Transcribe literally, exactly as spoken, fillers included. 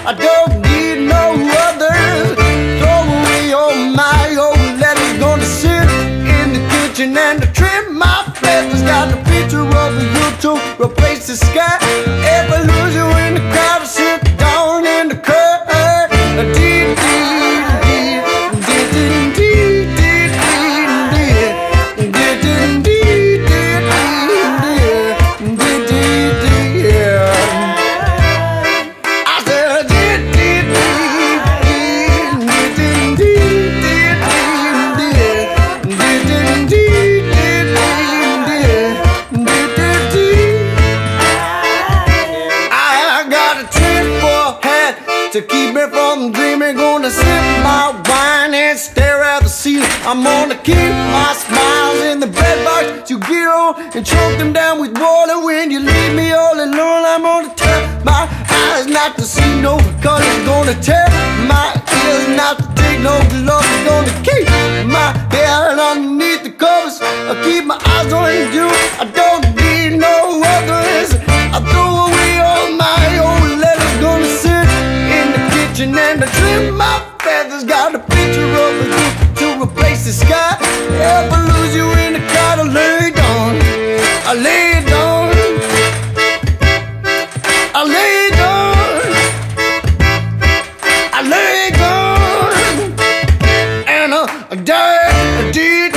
I don't need no others. Throw away all my old letters. Gonna sit in the kitchen and trim my feathers. Got a picture of you to replace the sky. Ever lose you in the crowd, sit down in the curb. To keep me from dreaming, gonna sip my wine and stare at the ceiling. I'm gonna keep my smiles in the bread box you get on and choke them down with water when you leave me all alone. I'm gonna turn my eyes not to see no colors, gonna tear my ears not to take no gloves. Gonna keep my head underneath the covers. I keep my eyes on you. I don't need no others. I throw away all my old letters. Gonna sit and I trim my feathers. Got a picture of you to replace the sky. Ever lose you in the crowd, I lay down, I lay down, I lay down, I lay down, and I died, I did.